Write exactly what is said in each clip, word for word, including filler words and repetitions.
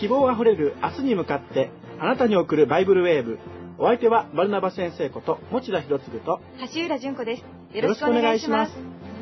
希望あふれる明日に向かってあなたに送るバイブルウェーブ。お相手はバルナバ先生こと持田博次と橋浦純子です。よろしくお願いします。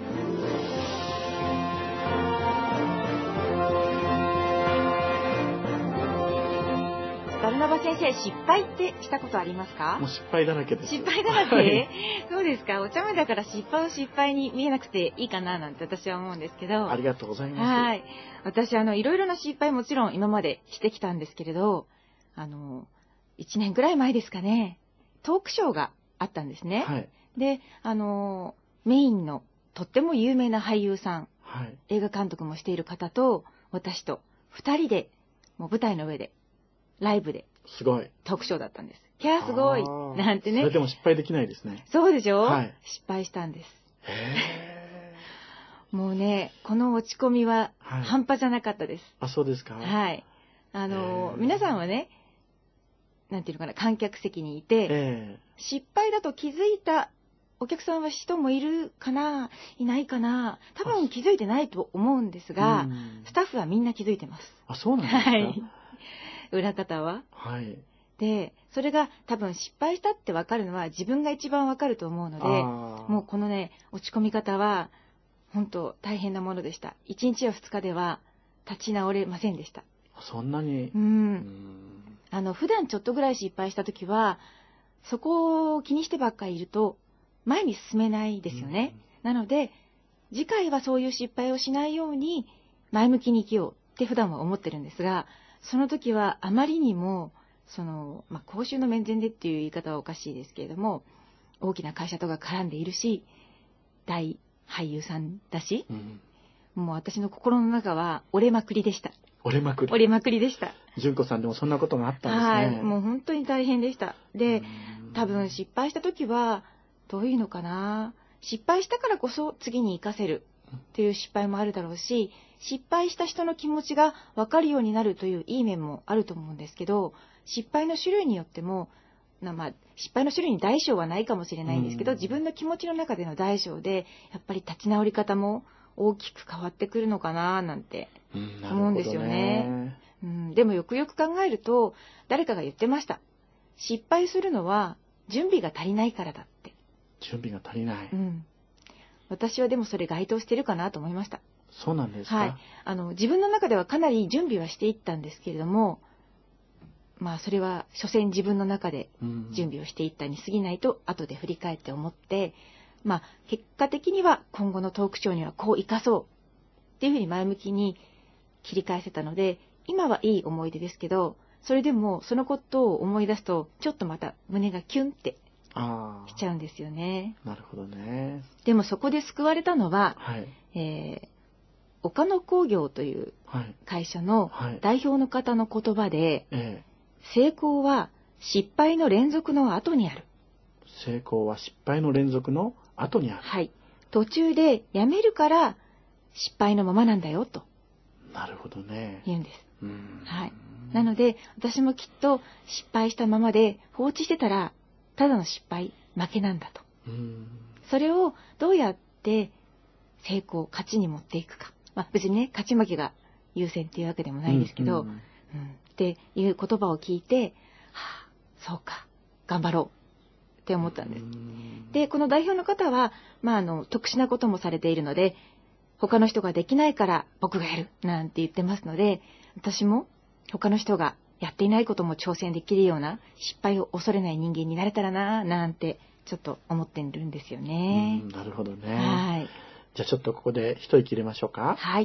バルナバ先生、失敗ってしたことありますか？ もう失敗だらけです。 失敗だらけ、 はい、 そうですか。お茶目だから失敗を失敗に見えなくていいかななんて私は思うんですけど。 ありがとうございます。 はい。私、あの、いろいろな失敗もちろん今までしてきたんですけれど、あの、いちねんぐらい前ですかね、トークショーがあったんですね。 はい、 で、あの、メインのとっても有名な俳優さん、 はい、 映画監督もしている方と、私とふたりで、もう舞台の上で、ライブですごいトークショーだったんです。キャーすごいなんてね。 それでも失敗できないですね。 そうでしょ、 はい、 失敗したんです。 へーもうね、この落ち込みは半端じゃなかったです。 はい、あ、そうですか。 はい。あの、皆さんはね、なんていうのかな、観客席にいて、失敗だと気づいたお客さんは人もいるかな、いないかな、多分気づいてないと思うんですが、スタッフはみんな気づいてます。 あ、そうなんですか。はい。 裏方は。 はい。 で、それが多分失敗したって分かるのは自分が一番分かると思うので、もうこのね、落ち込み方は本当大変なものでした。いちにちやふつかでは立ち直れませんでした。 そんなに。 うん。うんあの普段ちょっとぐらい失敗した時は、そこを気にしてばっかりいると前に進めないですよね。なので次回はそういう失敗をしないように前向きに生きようって普段は思ってるんですが、その時はあまりにもその、まあ、公衆の面前でっていう言い方はおかしいですけれども、大きな会社とか絡んでいるし、大俳優さんだし、うん、もう私の心の中は折れまくりでした。 折れまくり。 折れまくりでした。 純子さんでもそんなことがあったんですね。 はい、もう本当に大変でした。で、多分失敗した時はどういうのかな、失敗したからこそ次に生かせるっていう失敗もあるだろうし、失敗した人の気持ちが分かるようになるといういい面もあると思うんですけど、失敗の種類によっても、まあ、失敗の種類に大小はないかもしれないんですけど、自分の気持ちの中での大小でやっぱり立ち直り方も大きく変わってくるのかななんて思うんですよね。うん、でもよくよく考えると、誰かが言ってました。失敗するのは準備が足りないからだって。 準備が足りない。 うん、私はでもそれ該当してるかなと思いました。 そうなんですか。 はい、あの自分の中ではかなり準備はしていったんですけれども、まあそれは所詮自分の中で準備をしていったに過ぎないと後で振り返って思って、まあ結果的には今後のトークショーにはこう生かそうっていうふうに前向きに切り返せたので、今はいい思い出ですけど、それでもそのことを思い出すとちょっとまた胸がキュンってしちゃうんですよね。 なるほどね。 でもそこで救われたのは、 はい、 えー、岡野工業という会社の代表の方の言葉で、はいはい、えー成功は失敗の連続の後にある。 成功は失敗の連続の後にある。 はい。途中でやめるから失敗のままなんだよと。 なるほどね。 言うんです。うん、はい。なので私もきっと失敗したままで放置してたらただの失敗、負けなんだと。うん、それをどうやって成功、勝ちに持っていくか。まあ別にね、勝ち負けが優先っていうわけでもないんですけど、うんうんうん、っていう言葉を聞いて、はあ、そうか、頑張ろうって思ったんです。で、この代表の方は、まあ、あの特殊なこともされているので、他の人ができないから僕がやるなんて言ってますので、私も他の人がやっていないことも挑戦できるような失敗を恐れない人間になれたらななんてちょっと思ってるんですよね。 うん、なるほどね。 はい。 じゃあちょっとここで一息入れましょうか。 はい。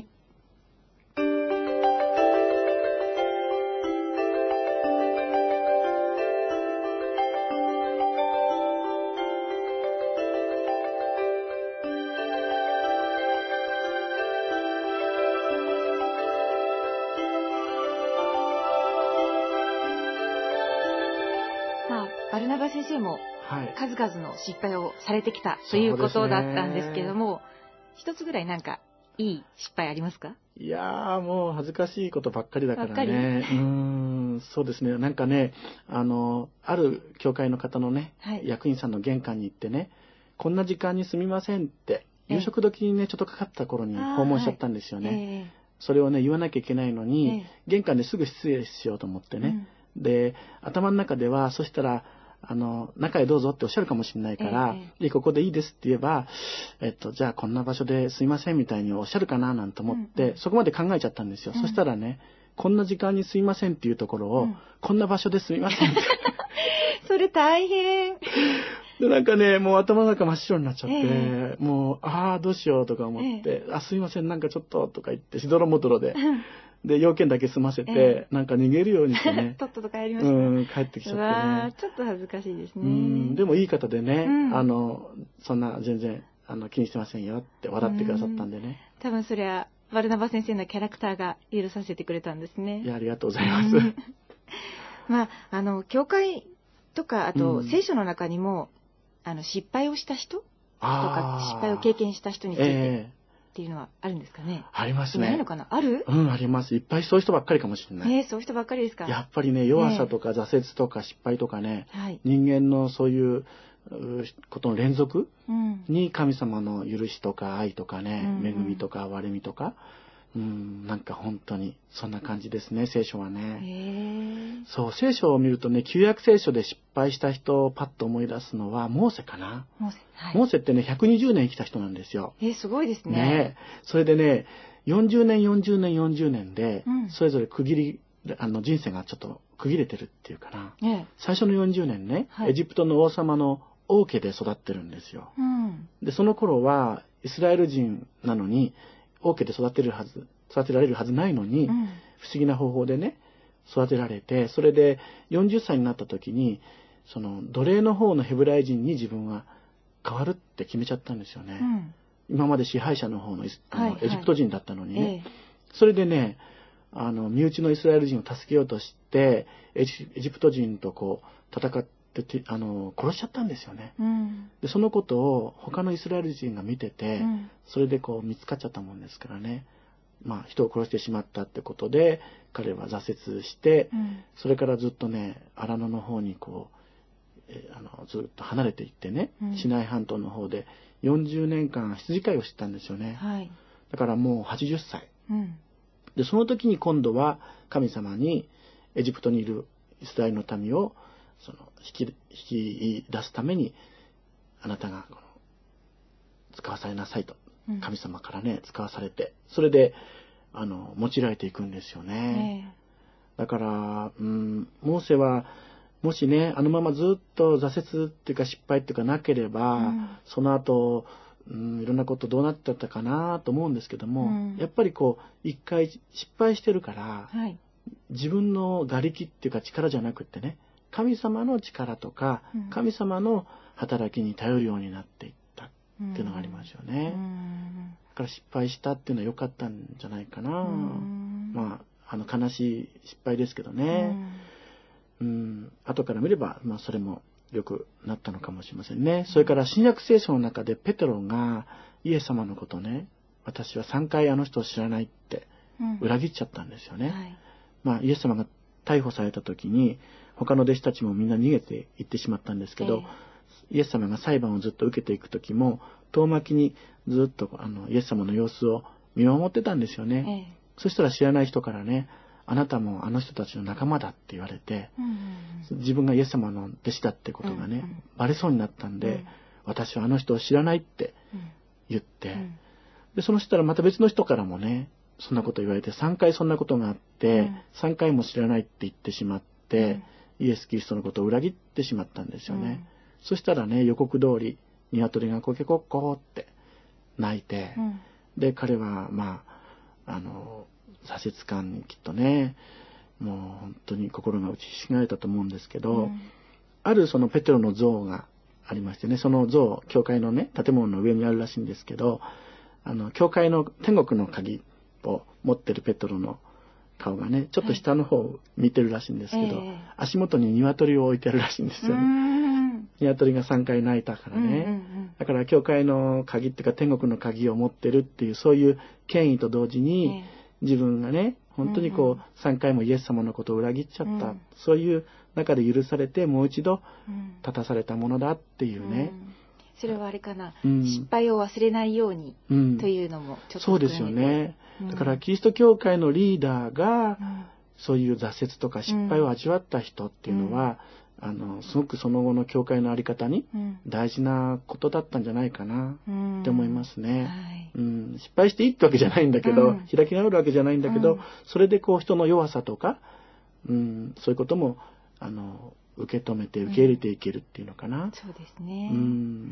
バルナバ先生も数々の失敗をされてきたということだったんですけれども、一つぐらいなんかいい失敗ありますか？ いやーもう恥ずかしいことばっかりだからね。うーん、そうですね。なんかね、あのある教会の方のね、はい、役員さんの玄関に行ってね、こんな時間にすみませんって夕食時にねちょっとかかった頃に訪問しちゃったんですよね。 それをね言わなきゃいけないのに、 ええ、 玄関ですぐ失礼しようと思ってね、うん、で頭の中ではそしたらあの中へどうぞっておっしゃるかもしれないから、ええ、でここでいいですって言えば、えっと、じゃあこんな場所ですいませんみたいにおっしゃるかななんて思って、うんうん、そこまで考えちゃったんですよ、うん、そしたらねこんな時間にすいませんっていうところを、うん、こんな場所ですいませんってそれ大変でなんかねもう頭の中真っ白になっちゃって、ええ、もうああどうしようとか思って、ええ、あすいませんなんかちょっととか言ってしどろもどろでで要件だけ済ませて、ええ、なんか逃げるようにしてねとっとと帰りました、 うん、帰ってきちゃってね。 わちょっと恥ずかしいですね。 うんでもいい方でね、うん、あのそんな全然あの気にしてませんよって笑ってくださったんでね。 多分それはバルナバ先生のキャラクターが許させてくれたんですね。 いやありがとうございます。 まああの教会とかあと、うん、聖書の中にもあの失敗をした人とか失敗を経験した人について、えーっていうのはあるんですかね。 ありますね。 ないのかな。ある？ うん、あります。いっぱいそういう人ばっかりかもしれない。 えー、そういう人ばっかりですか。 やっぱりね、弱さとか挫折とか失敗とかね、えー、人間のそういうことの連続に神様の許しとか愛とかね、うん、恵みとか憐れみとか、うん、なんか本当にそんな感じですね、聖書はね。 へー。 そう、聖書を見るとね、旧約聖書で失敗した人をパッと思い出すのはモーセかな。 モーセ、はい、 モーセってね、ひゃくにじゅうねん生きた人なんですよ。 えー、すごいですね。 ね、それでね、よんじゅうねん、よんじゅうねん、よんじゅうねんで、うん、それぞれ区切り、あの人生がちょっと区切れてるっていうかな。えー、最初のよんじゅうねんね、はい、エジプトの王様の王家で育ってるんですよ。うん、で、その頃はイスラエル人なのに、王家で育てるはず、育てられるはずないのに、うん、不思議な方法でね、育てられて、それでよんじゅっさいになった時に、その奴隷の方のヘブライ人に自分は変わるって決めちゃったんですよね。うん、今まで支配者の方の、あの、はいはい、エジプト人だったのにね。えー、それでね、あの、身内のイスラエル人を助けようとして、エジ、エジプト人とこう、戦って、あの、殺しちゃったんですよね。うん、で、そのことを他のイスラエル人が見てて、うん、それでこう見つかっちゃったもんですからね。まあ、人を殺してしまったってことで、彼は挫折して、うん、それからずっとね、荒野の方にこう、えあのずっと離れていってね、うん、シナイ半島の方でよんじゅうねんかん羊飼いをしてたんですよね。はい、だからもうはちじゅっさい、うん。で、その時に今度は神様にエジプトにいるイスラエルの民をその引き、引き出すために、あなたがこの使わされなさいと。神様からね使わされて、それであの用いられていくんですよね。えー、だから、うん、モーセはもしねあのままずっと挫折っていうか失敗っていうかなければ、うん、その後、うん、いろんなことどうなってたかなと思うんですけども、うん、やっぱりこう一回失敗してるから、はい、自分の馬力っていうか力じゃなくってね、神様の力とか、うん、神様の働きに頼るようになっていって。っていうのがありますよね。うん、だから失敗したっていうのは良かったんじゃないかな。うん、まああの悲しい失敗ですけどね。うん、うん後から見ればまあそれも良くなったのかもしれませんね。それから新約聖書の中でペテロがイエス様のことね、私はさんかいあの人を知らないって裏切っちゃったんですよね。うんはい、まあイエス様が逮捕された時に他の弟子たちもみんな逃げていってしまったんですけど。えーイエス様が裁判をずっと受けていく時も遠巻きにずっとあのイエス様の様子を見守ってたんですよね。ええ、そしたら知らない人からね、あなたもあの人たちの仲間だって言われて、うんうん、自分がイエス様の弟子だってことがね、うんうん、バレそうになったんで、うん、私はあの人を知らないって言って、うん、でその人らまた別の人からもねそんなこと言われてさんかいそんなことがあって、うん、さんかいも知らないって言ってしまって、うん、イエス・キリストのことを裏切ってしまったんですよね。うんそしたらね、予告通り、鶏がコケコッコーって鳴いて、うん、で、彼は、まあ、あの、挫折感にきっとね、もう本当に心が打ちひしがれたと思うんですけど、うん、あるそのペテロの像がありましてね、その像、教会のね、建物の上にあるらしいんですけど、あの、教会の天国の鍵を持ってるペテロの顔がね、ちょっと下の方を見てるらしいんですけど、はい、足元に鶏を置いてあるらしいんですよね。鶏がさんかい鳴いたからね、うんうんうん、だから教会の鍵っていうか天国の鍵を持ってるっていうそういう権威と同時に、えー、自分がね本当にこう、うんうん、さんかいもイエス様のことを裏切っちゃった、うん、そういう中で許されてもう一度立たされたものだっていうね、 それはあれかな、うん、失敗を忘れないようにというのもちょっと、 うん、そうですよね、うん、だからキリスト教会のリーダーが、うん、そういう挫折とか失敗を味わった人っていうのは、うん、あのすごくその後の教会の在り方に大事なことだったんじゃないかなって思いますね、うんはいうん、失敗していいってわけじゃないんだけど、うん、開き直るわけじゃないんだけど、うん、それでこう人の弱さとか、うん、そういうこともあの受け止めて受け入れていけるっていうのかな、うん、 そうですね、 うん、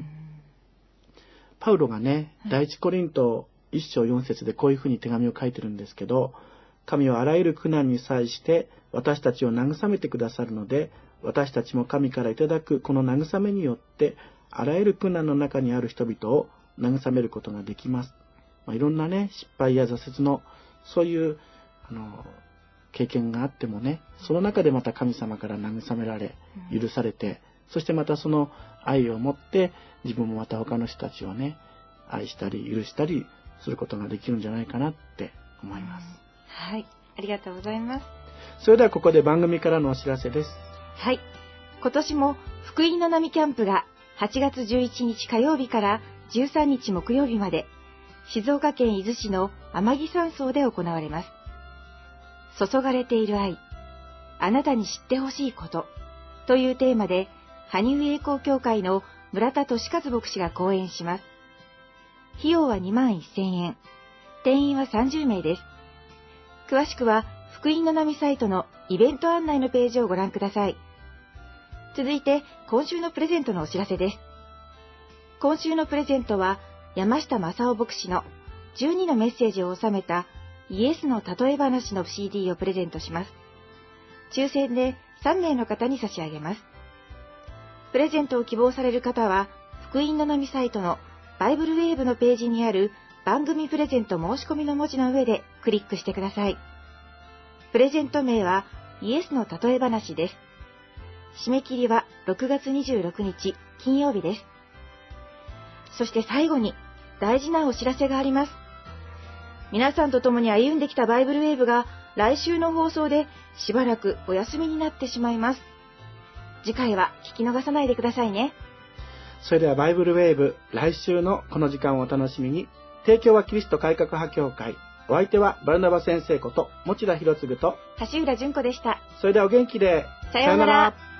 パウロがね、はい、第一コリント一章四節でこういうふうに手紙を書いてるんですけど、神はあらゆる苦難に際して私たちを慰めてくださるので、私たちも神からいただくこの慰めによってあらゆる苦難の中にある人々を慰めることができます、まあ、いろんなね失敗や挫折のそういうあの経験があってもね、その中でまた神様から慰められ許されて、そしてまたその愛を持って自分もまた他の人たちをね愛したり許したりすることができるんじゃないかなって思います。 はい、ありがとうございます。 それではここで番組からのお知らせです。 はい、今年も福音の波キャンプがはちがつじゅういちにち火曜日からじゅうさんにち木曜日まで静岡県伊豆市の天城山荘で行われます。注がれている愛、あなたに知ってほしいことというテーマで、羽生栄光協会の村田俊和牧師が講演します。費用はにまんせんえん、定員はさんじゅうめいです。詳しくは福音の波サイトのイベント案内のページをご覧ください。続いて今週のプレゼントのお知らせです。今週のプレゼントは山下正夫牧師のじゅうにのメッセージを収めたイエスの例え話の シーディー をプレゼントします。抽選でさんめいの方に差し上げます。プレゼントを希望される方は福音の波サイトのバイブルウェーブのページにある番組プレゼント申し込みの文字の上でクリックしてください。プレゼント名はイエスの例え話です。締め切りはろくがつにじゅうろくにち金曜日です。そして最後に大事なお知らせがあります。皆さんと共に歩んできたバイブルウェーブが来週の放送でしばらくお休みになってしまいます。次回は聞き逃さないでくださいね。 それではバイブルウェーブ、来週のこの時間をお楽しみに。提供はキリスト改革派協会。お相手はバルナバ先生こと持田博次と橋浦純子でした。 それではお元気で。 さようなら。